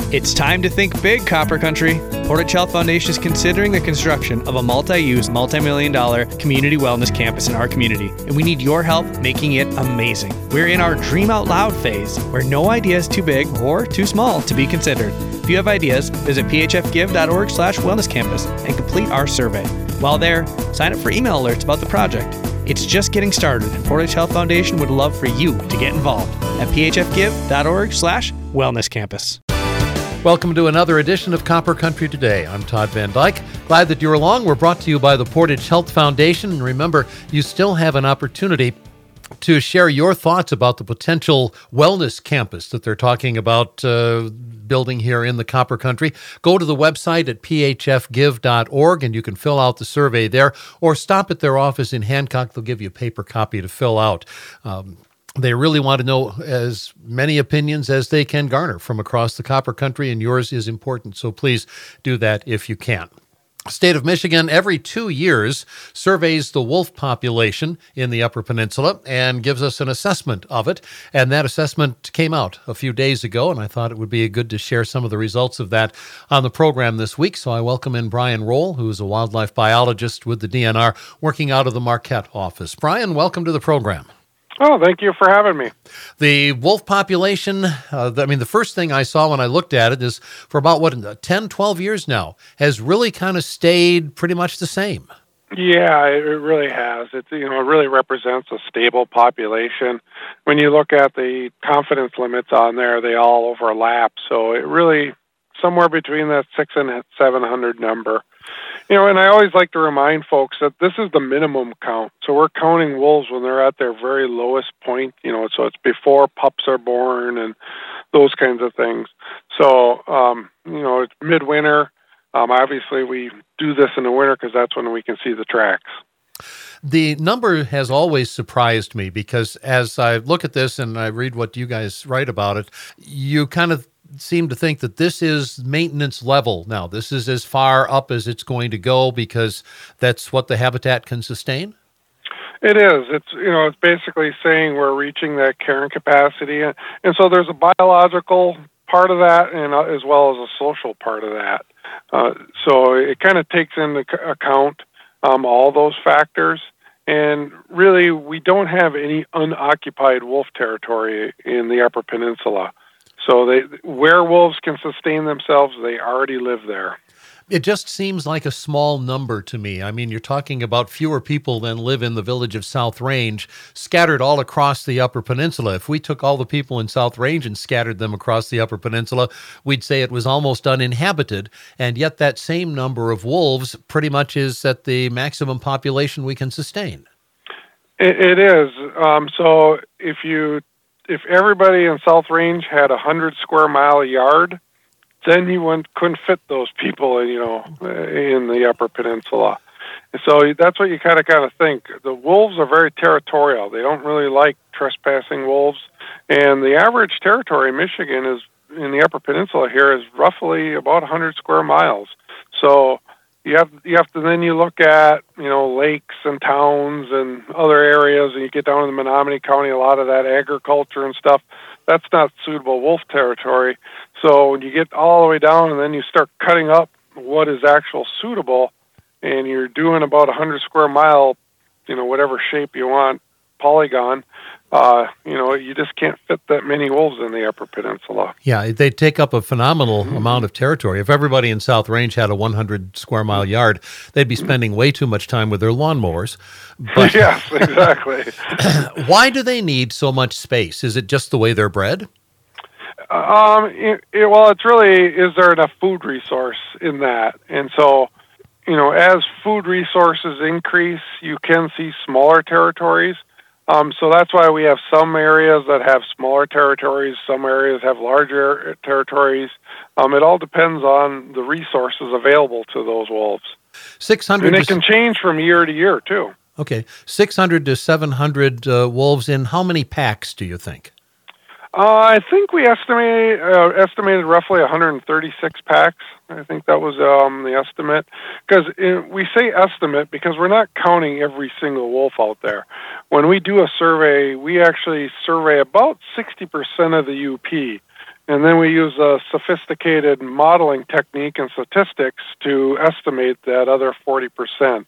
It's time to think big, Copper Country. Portage Health Foundation is considering the construction of a multi-use, multi-million-dollar community wellness campus in our community, and we need your help making it amazing. We're in our Dream Out Loud phase, where no idea is too big or too small to be considered. If you have ideas, visit phfgive.org/wellnesscampus and complete our survey. While there, sign up for email alerts about the project. It's just getting started, and Portage Health Foundation would love for you to get involved at phfgive.org/wellnesscampus. Welcome to another edition of Copper Country Today. I'm Todd Van Dyke. Glad that you're along. We're brought to you by the Portage Health Foundation. And remember, you still have an opportunity to share your thoughts about the potential wellness campus that they're talking about building here in the Copper Country. Go to the website at phfgive.org and you can fill out the survey there, or stop at their office in Hancock. They'll give you a paper copy to fill out. They really want to know as many opinions as they can garner from across the Copper Country, and yours is important, so please do that if you can. State of Michigan, every 2 years, surveys the wolf population in the Upper Peninsula and gives us an assessment of it. And that assessment came out a few days ago, and I thought it would be good to share some of the results of that on the program this week. So I welcome in Brian Roll, who's a wildlife biologist with the DNR, working out of the Marquette office. Brian, welcome to the program. Oh, thank you for having me. The wolf population, the first thing I saw when I looked at it is for about, 10, 12 years now, has really kind of stayed pretty much the same. Yeah, it really has. It really represents a stable population. When you look at the confidence limits on there, they all overlap. So it really, somewhere between that 600 and 700 number. And I always like to remind folks that this is the minimum count. So we're counting wolves when they're at their very lowest point, so it's before pups are born and those kinds of things. So, it's midwinter. Obviously, we do this in the winter because that's when we can see the tracks. The number has always surprised me because as I look at this and I read what you guys write about it, you kind of seem to think that this is maintenance level now. This is as far up as it's going to go because that's what the habitat can sustain? It is. It's basically saying we're reaching that carrying capacity. And so there's a biological part of that and as well as a social part of that. So it kind of takes into account all those factors. And really, we don't have any unoccupied wolf territory in the Upper Peninsula. So where wolves can sustain themselves, they already live there. It just seems like a small number to me. I mean, you're talking about fewer people than live in the village of South Range, scattered all across the Upper Peninsula. If we took all the people in South Range and scattered them across the Upper Peninsula, we'd say it was almost uninhabited. And yet that same number of wolves pretty much is at the maximum population we can sustain. It is. So if everybody in South Range had 100 square mile yard, then you couldn't fit those people, in the Upper Peninsula. And so that's what you kind of think. The wolves are very territorial. They don't really like trespassing wolves. And the average territory in Michigan is in the Upper Peninsula here is roughly about 100 square miles. So you have to then you look at, lakes and towns and other areas, and you get down in the Menominee County, a lot of that agriculture and stuff, that's not suitable wolf territory. So when you get all the way down and then you start cutting up what is actual suitable, and you're doing about 100 square mile, whatever shape you want, polygon, you just can't fit that many wolves in the Upper Peninsula. Yeah, they take up a phenomenal amount of territory. If everybody in South Range had a 100 square mile yard, they'd be spending way too much time with their lawnmowers. But yes, exactly. Why do they need so much space? Is it just the way they're bred? It's really, is there enough food resource in that? And so, as food resources increase, you can see smaller territories. So that's why we have some areas that have smaller territories, some areas have larger territories. It all depends on the resources available to those wolves. 600 and it can change from year to year, too. Okay. 600 to 700 wolves in how many packs, do you think? I think we estimated roughly 136 packs. I think that was the estimate. Because we say estimate because we're not counting every single wolf out there. When we do a survey, we actually survey about 60% of the UP. And then we use a sophisticated modeling technique and statistics to estimate that other 40%.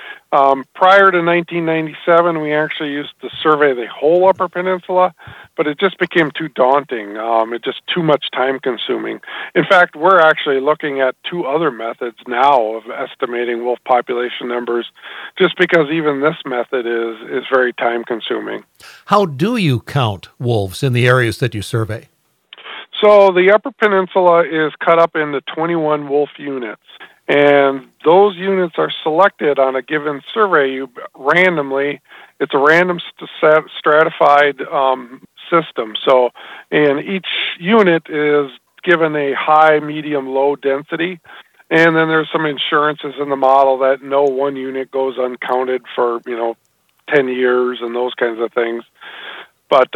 Prior to 1997, we actually used to survey the whole Upper Peninsula, but it just became too daunting. It's just too much time consuming. In fact, we're actually looking at 2 other methods now of estimating wolf population numbers, just because even this method is very time consuming. How do you count wolves in the areas that you survey? So the Upper Peninsula is cut up into 21 wolf units, and those units are selected on a given survey randomly. It's a random stratified system. So, and each unit is given a high, medium, low density, and then there's some insurances in the model that no one unit goes uncounted for 10 years and those kinds of things. But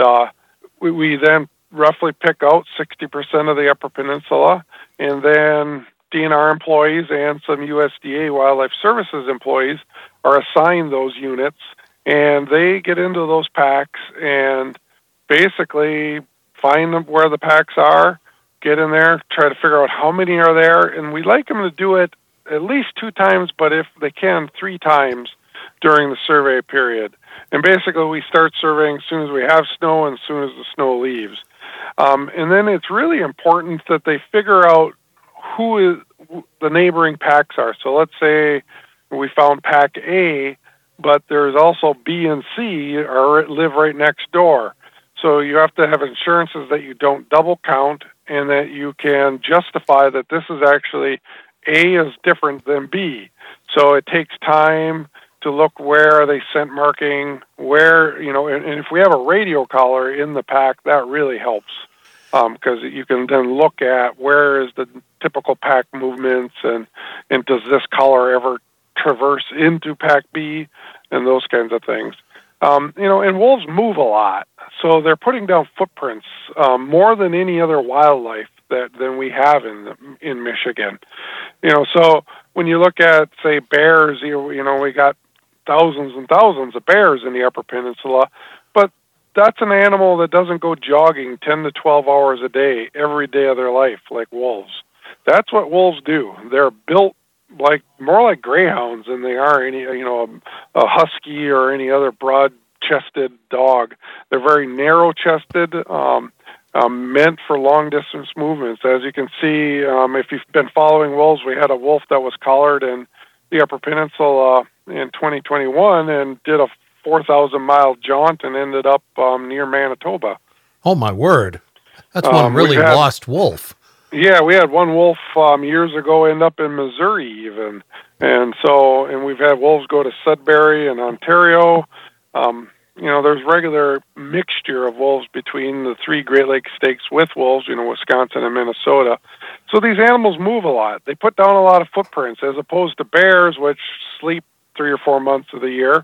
we then roughly pick out 60% of the Upper Peninsula, and then DNR employees and some USDA Wildlife Services employees are assigned those units, and they get into those packs and basically find them where the packs are, get in there, try to figure out how many are there, and we like them to do it at least 2 times, but if they can, 3 times during the survey period. And basically we start surveying as soon as we have snow and as soon as the snow leaves. And then it's really important that they figure out who the neighboring packs are. So let's say we found pack A, but there's also B and C live right next door. So you have to have insurances that you don't double count and that you can justify that this is actually A is different than B. So it takes time to look where are they scent marking, where, and if we have a radio collar in the pack, that really helps. Because you can then look at where is the typical pack movements and does this collar ever traverse into pack B and those kinds of things. And wolves move a lot, so they're putting down footprints more than any other wildlife than we have in Michigan. So when you look at, say, bears, we got thousands and thousands of bears in the Upper Peninsula, but that's an animal that doesn't go jogging 10 to 12 hours a day every day of their life like wolves. That's what wolves do. They're built more like greyhounds than they are any a husky or any other broad-chested dog. They're very narrow-chested, meant for long-distance movements. As you can see, if you've been following wolves, we had a wolf that was collared in the Upper Peninsula in 2021 and did a 4,000-mile jaunt and ended up near Manitoba. Oh, my word. That's one really lost wolf. Yeah, we had one wolf years ago end up in Missouri even. And we've had wolves go to Sudbury and Ontario. There's regular mixture of wolves between the 3 Great Lakes states with wolves, Wisconsin and Minnesota. So these animals move a lot. They put down a lot of footprints as opposed to bears, which sleep 3 or 4 months of the year.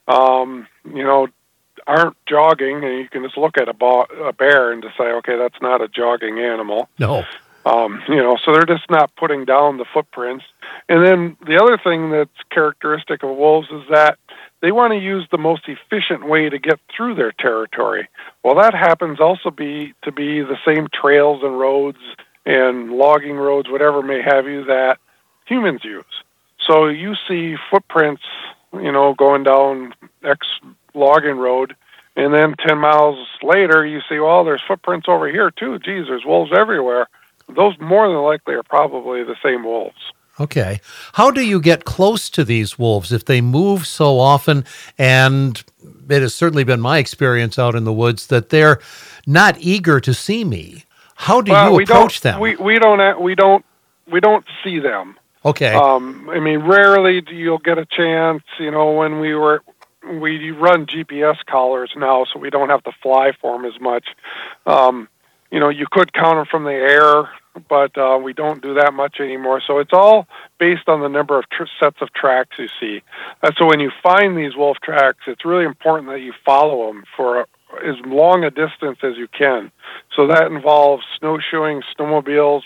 Aren't jogging, and you can just look at a bear and decide, okay, that's not a jogging animal. No. So they're just not putting down the footprints. And then the other thing that's characteristic of wolves is that they want to use the most efficient way to get through their territory. Well, that happens also to be the same trails and roads and logging roads, whatever may have you, that humans use. So you see footprints, going down X logging road, and then 10 miles later you see, well, there's footprints over here too. Geez, there's wolves everywhere. Those more than likely are probably the same wolves. Okay. How do you get close to these wolves if they move so often? And it has certainly been my experience out in the woods that they're not eager to see me. How do you approach them? We don't see them. Okay. Rarely you'll get a chance. When we run GPS collars now, so we don't have to fly for them as much. You could count them from the air, but we don't do that much anymore. So it's all based on the number of sets of tracks you see. So when you find these wolf tracks, it's really important that you follow them for as long a distance as you can. So that involves snowshoeing, snowmobiles,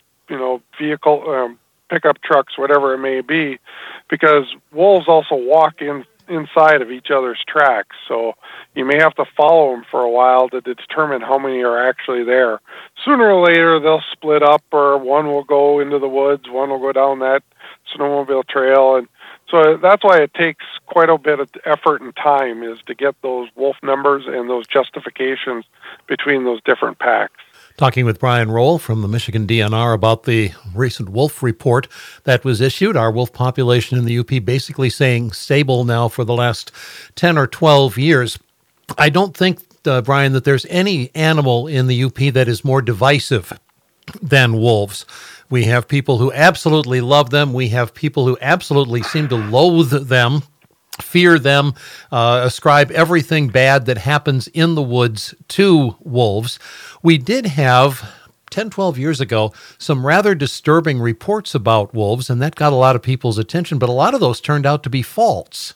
vehicle, pickup trucks, whatever it may be, because wolves also walk in inside of each other's tracks. So you may have to follow them for a while to determine how many are actually there. Sooner or later, they'll split up, or one will go into the woods, one will go down that snowmobile trail. And so that's why it takes quite a bit of effort and time, is to get those wolf numbers and those justifications between those different packs. Talking with Brian Roll from the Michigan DNR about the recent wolf report that was issued. Our wolf population in the UP basically saying stable now for the last 10 or 12 years. I don't think, Brian, that there's any animal in the UP that is more divisive than wolves. We have people who absolutely love them. We have people who absolutely seem to loathe them, fear them, ascribe everything bad that happens in the woods to wolves. We did have 10, 12 years ago some rather disturbing reports about wolves, and that got a lot of people's attention, but a lot of those turned out to be false.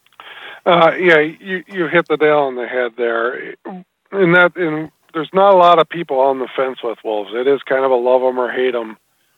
You hit the nail on the head there. And there's not a lot of people on the fence with wolves. It is kind of a love them or hate them,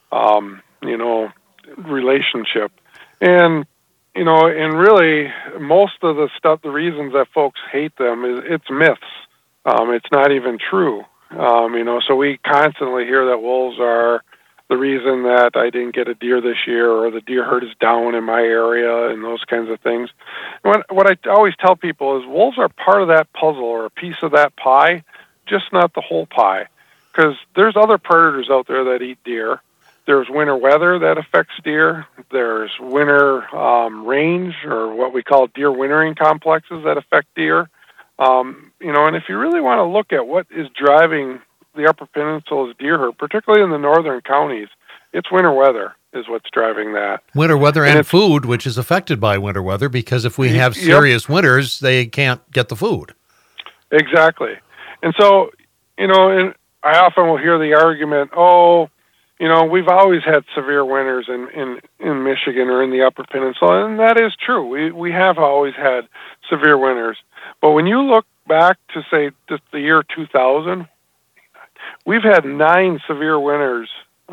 relationship. And really, most of the stuff, the reasons that folks hate them, it's myths. It's not even true. So we constantly hear that wolves are the reason that I didn't get a deer this year, or the deer herd is down in my area, and those kinds of things. What I always tell people is wolves are part of that puzzle, or a piece of that pie, just not the whole pie. Because there's other predators out there that eat deer. There's winter weather that affects deer. There's winter range, or what we call deer wintering complexes, that affect deer. And if you really want to look at what is driving the Upper Peninsula's deer herd, particularly in the northern counties, it's winter weather is what's driving that. Winter weather and food, which is affected by winter weather, because if we have serious winters, they can't get the food. Exactly. And so, and I often will hear the argument, we've always had severe winters in Michigan or in the Upper Peninsula, and that is true. We have always had severe winters. But when you look back to, say, just the year 2000, we've had 9 severe winters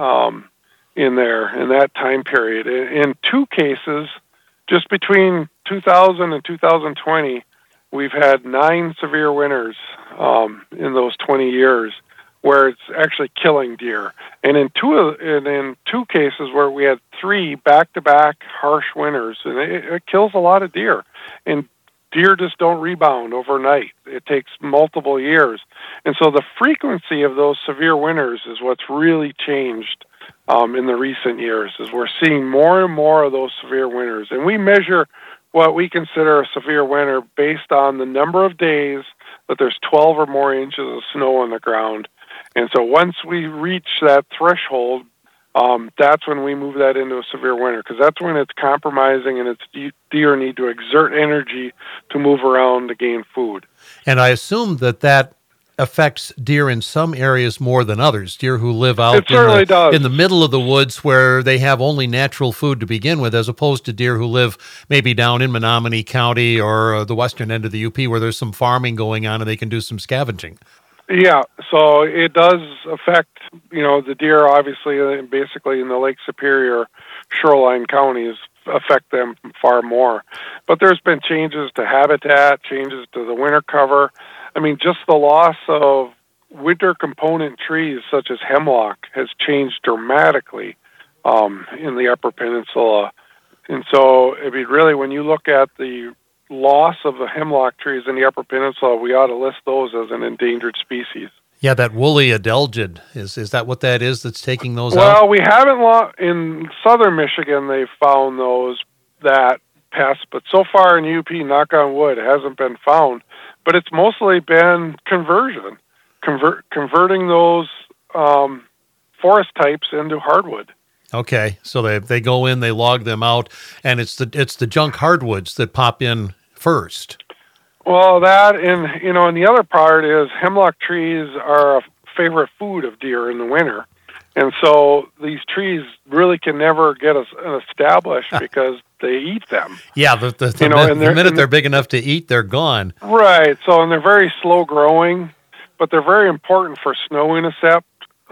in that time period. In 2 cases, just between 2000 and 2020, we've had 9 severe winters in those 20 years, where it's actually killing deer. And in two cases where we had 3 back-to-back harsh winters, and it kills a lot of deer. And deer just don't rebound overnight. It takes multiple years. And so the frequency of those severe winters is what's really changed in the recent years, is we're seeing more and more of those severe winters. And we measure what we consider a severe winter based on the number of days that there's 12 or more inches of snow on the ground. And so once we reach that threshold, that's when we move that into a severe winter, because that's when it's compromising and its deer need to exert energy to move around to gain food. And I assume that affects deer in some areas more than others. Deer who live out in the middle of the woods where they have only natural food to begin with, as opposed to deer who live maybe down in Menominee County or the western end of the UP where there's some farming going on and they can do some scavenging. Yeah, so it does affect, the deer, obviously, basically in the Lake Superior shoreline counties, affect them far more. But there's been changes to habitat, changes to the winter cover. I mean, just the loss of winter component trees such as hemlock has changed dramatically in the Upper Peninsula. And so, really, when you look at the loss of the hemlock trees in the Upper Peninsula, we ought to list those as an endangered species. Yeah, that woolly adelgid, is that what that is that's taking those out? Well, we haven't, in southern Michigan, they've found that pest, but so far in UP, knock on wood, it hasn't been found. But it's mostly been converting those forest types into hardwood. Okay, so they go in, they log them out, and it's the junk hardwoods that pop in first. Well, that and the other part is hemlock trees are a favorite food of deer in the winter, and so these trees really can never get established because they eat them. Yeah, the minute they're big enough to eat, they're gone. Right. So, and they're very slow growing, but they're very important for snow intercept.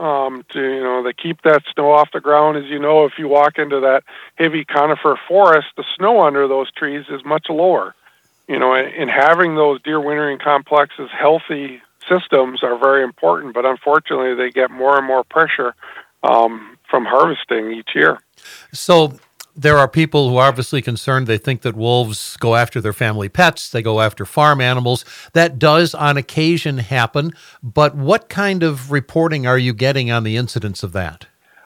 To keep that snow off the ground. As you know, if you walk into that heavy conifer forest, the snow under those trees is much lower. in having those deer wintering complexes, healthy systems are very important, but unfortunately they get more and more pressure from harvesting each year. So there are people who are obviously concerned. They think that wolves go after their family pets. They go after farm animals. That does on occasion happen. But what kind of reporting are you getting on the incidence of that?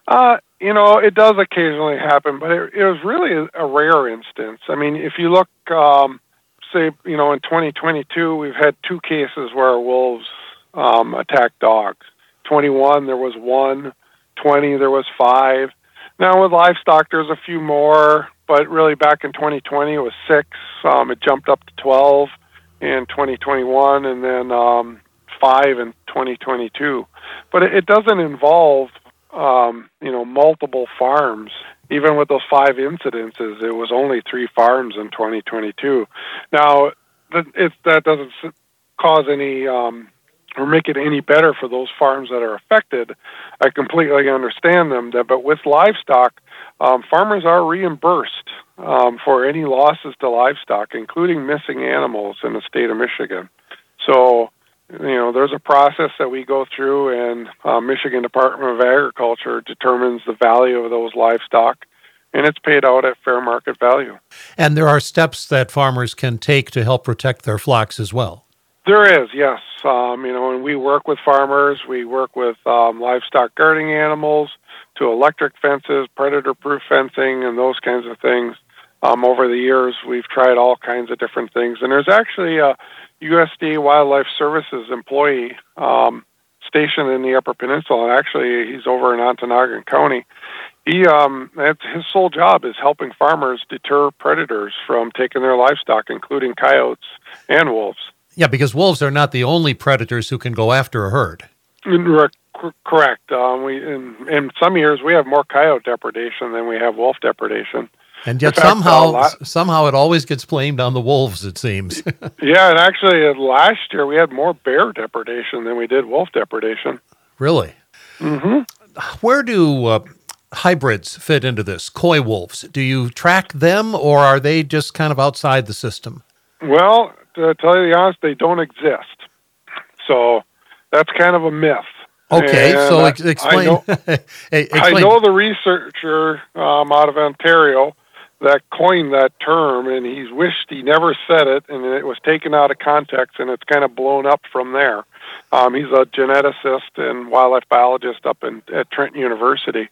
It does occasionally happen, but it was really a rare instance. I mean, if you look, say, in 2022, we've had 2 cases where wolves attacked dogs. 21, there was 1. 20, there was 5. Now with livestock, there's a few more, but really back in 2020, it was 6. It jumped up to 12 in 2021, and then 5 in 2022. But it doesn't involve, multiple farms. Even with those 5 incidences, it was only 3 farms in 2022. Now, that doesn't cause any or make it any better for those farms that are affected. I completely understand them, but with livestock, farmers are reimbursed for any losses to livestock, including missing animals in the state of Michigan. So, there's a process that we go through, and Michigan Department of Agriculture determines the value of those livestock, and it's paid out at fair market value. And there are steps that farmers can take to help protect their flocks as well. There is, yes. And we work with farmers. We work with livestock guarding animals to electric fences, predator-proof fencing, and those kinds of things. Over the years, we've tried all kinds of different things. And there's actually a USDA Wildlife Services employee stationed in the Upper Peninsula, and actually he's over in Ontonagon County. His sole job is helping farmers deter predators from taking their livestock, including coyotes and wolves. Yeah, because wolves are not the only predators who can go after a herd. Correct. In some years, we have more coyote depredation than we have wolf depredation. And yet somehow it always gets blamed on the wolves, it seems. Yeah, and actually last year we had more bear depredation than we did wolf depredation. Really? Mm-hmm. Where do hybrids fit into this? Coy wolves, do you track them, or are they just kind of outside the system? Well, to tell you the honest, they don't exist. So that's kind of a myth. Okay, and so explain. I know the researcher out of Ontario that coined that term, and he's wished he never said it, and it was taken out of context, and it's kind of blown up from there. He's a geneticist and wildlife biologist up at Trent University.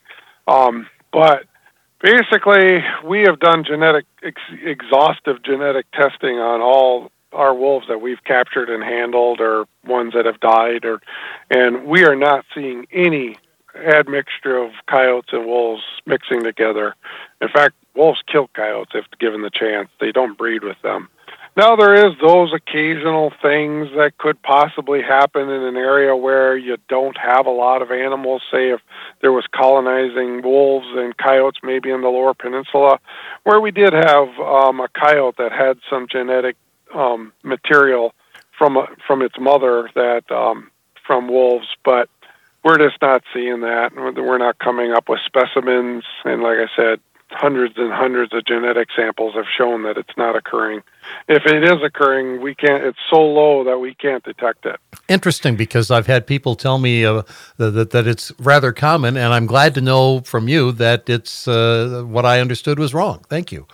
But basically, we have done exhaustive genetic testing on all our wolves that we've captured and handled, or ones that have died, and we are not seeing any admixture of coyotes and wolves mixing together. In fact, wolves kill coyotes if given the chance. They don't breed with them. Now, there is those occasional things that could possibly happen in an area where you don't have a lot of animals. Say if there was colonizing wolves and coyotes maybe in the Lower Peninsula, where we did have a coyote that had some genetic material from its mother that from wolves, but we're just not seeing that. We're not coming up with specimens, and like I said, hundreds and hundreds of genetic samples have shown that it's not occurring. If it is occurring, we can't. It's so low that we can't detect it. Interesting, because I've had people tell me that it's rather common, and I'm glad to know from you that it's what I understood was wrong. Thank you.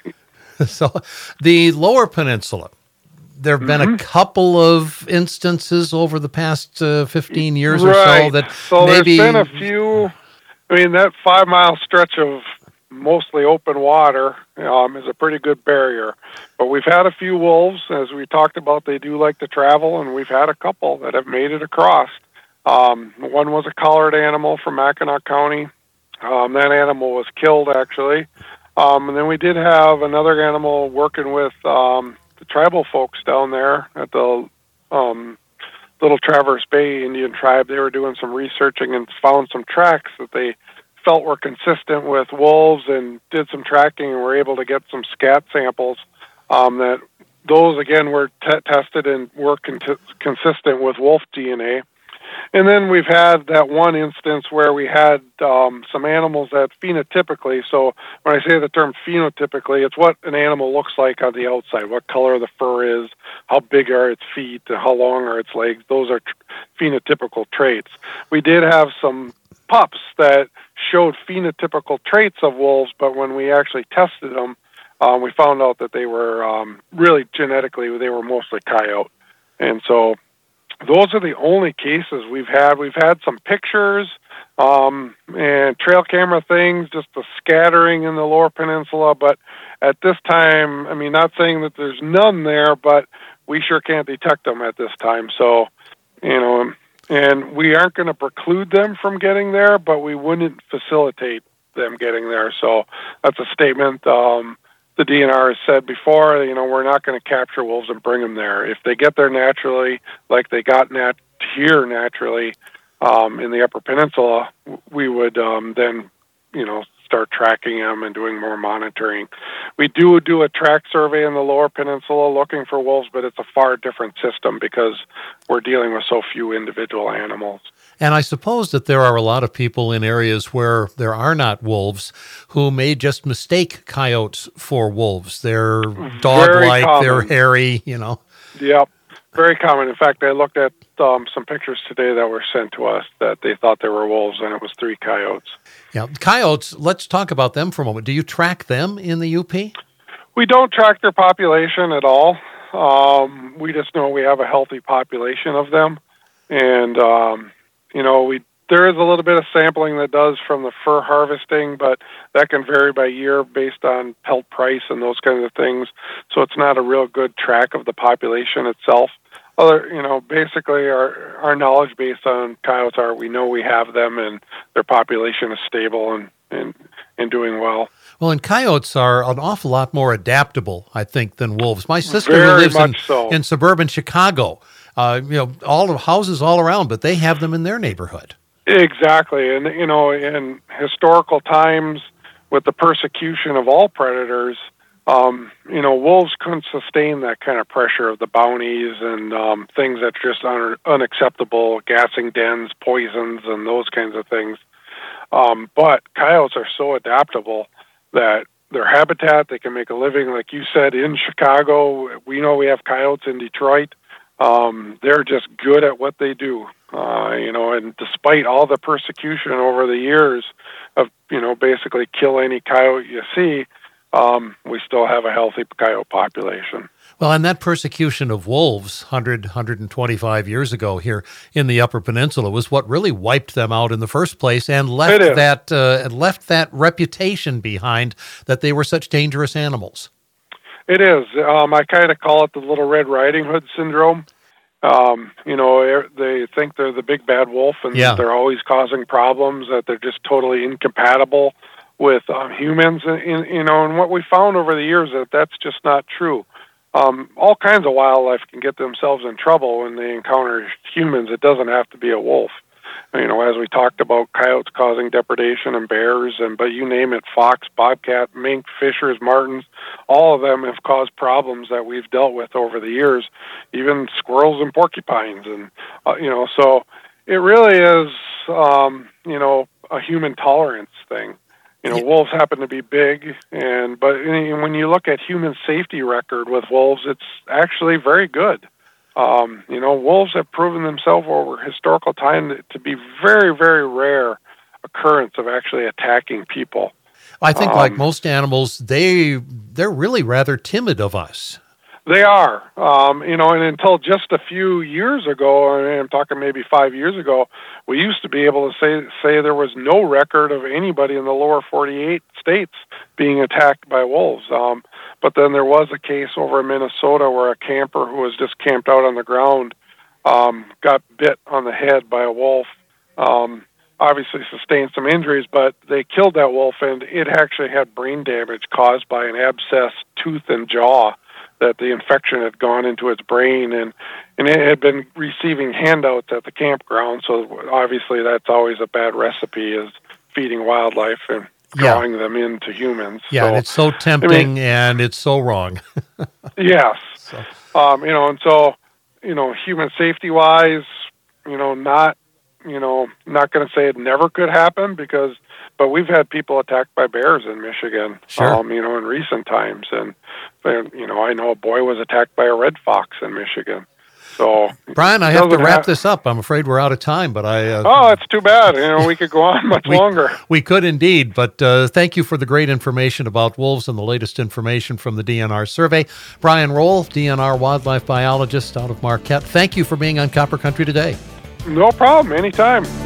So, the Lower Peninsula, there have been a couple of instances over the past 15 years or so that maybe... There's been a few. I mean, that 5-mile stretch of mostly open water is a pretty good barrier. But we've had a few wolves, as we talked about. They do like to travel, and we've had a couple that have made it across. One was a collared animal from Mackinac County. That animal was killed, actually. And then we did have another animal working with the tribal folks down there at the Little Traverse Bay Indian tribe. They were doing some researching and found some tracks that they felt were consistent with wolves, and did some tracking and were able to get some scat samples that those, again, were tested and were consistent with wolf DNA. And then we've had that one instance where we had some animals that phenotypically, so when I say the term phenotypically, it's what an animal looks like on the outside, what color the fur is, how big are its feet, how long are its legs. Those are phenotypical traits. We did have some pups that showed phenotypical traits of wolves, but when we actually tested them, we found out that they were really genetically, they were mostly coyote. And so those are the only cases we've had. We've had some pictures and trail camera things, just the scattering in the Lower Peninsula. But at this time, I mean, not saying that there's none there, but we sure can't detect them at this time. So, and we aren't going to preclude them from getting there, but we wouldn't facilitate them getting there. So that's a statement the DNR has said before. We're not going to capture wolves and bring them there. If they get there naturally, like they got here naturally in the Upper Peninsula, we would then, start tracking them and doing more monitoring. We do a track survey in the Lower Peninsula looking for wolves, but it's a far different system because we're dealing with so few individual animals. And I suppose that there are a lot of people in areas where there are not wolves who may just mistake coyotes for wolves. They're dog-like, they're hairy, Yep, very common. In fact, I looked at some pictures today that were sent to us that they thought they were wolves, and it was 3 coyotes. Yeah, coyotes, let's talk about them for a moment. Do you track them in the UP? We don't track their population at all. We just know we have a healthy population of them. And, there is a little bit of sampling that does from the fur harvesting, but that can vary by year based on pelt price and those kinds of things. So it's not a real good track of the population itself. Basically our knowledge based on coyotes are we know we have them and their population is stable and doing well. Well, and coyotes are an awful lot more adaptable, I think, than wolves. My sister who lives in suburban Chicago, all the houses all around, but they have them in their neighborhood. Exactly. And, in historical times with the persecution of all predators, wolves couldn't sustain that kind of pressure of the bounties and things that are just unacceptable, gassing dens, poisons, and those kinds of things. But coyotes are so adaptable that their habitat, they can make a living, like you said, in Chicago. We know we have coyotes in Detroit. They're just good at what they do. And despite all the persecution over the years of, basically kill any coyote you see, we still have a healthy coyote population. Well, and that persecution of wolves 125 years ago here in the Upper Peninsula was what really wiped them out in the first place and left that reputation behind that they were such dangerous animals. It is. I kind of call it the Little Red Riding Hood syndrome. They think they're the big bad wolf and they're always causing problems, that they're just totally incompatible with humans. And what we found over the years is that's just not true. All kinds of wildlife can get themselves in trouble when they encounter humans. It doesn't have to be a wolf. As we talked about, coyotes causing depredation and bears, but you name it, fox, bobcat, mink, fishers, martens, all of them have caused problems that we've dealt with over the years, even squirrels and porcupines. And, so it really is, a human tolerance thing. Wolves happen to be big, but when you look at human safety record with wolves, it's actually very good. Wolves have proven themselves over historical time to be very, very rare occurrence of actually attacking people. I think like most animals, they're really rather timid of us. They are, and until just a few years ago, and I'm talking maybe 5 years ago, we used to be able to say there was no record of anybody in the lower 48 states being attacked by wolves. But then there was a case over in Minnesota where a camper who was just camped out on the ground got bit on the head by a wolf. Obviously sustained some injuries, but they killed that wolf, and it actually had brain damage caused by an abscessed tooth and jaw, that the infection had gone into its brain, and it had been receiving handouts at the campground. So obviously that's always a bad recipe, is feeding wildlife and drawing them into humans. Yeah, so, and it's so tempting and it's so wrong. Yes. So. And so, human safety-wise, not going to say it never could happen but we've had people attacked by bears in Michigan, Sure. in recent times. And, I know a boy was attacked by a red fox in Michigan. So, Brian, I have to wrap this up. I'm afraid we're out of time, but it's too bad. We could go on much longer. We could indeed, but thank you for the great information about wolves and the latest information from the DNR survey. Brian Roll, DNR wildlife biologist out of Marquette. Thank you for being on Copper Country today. No problem. Anytime.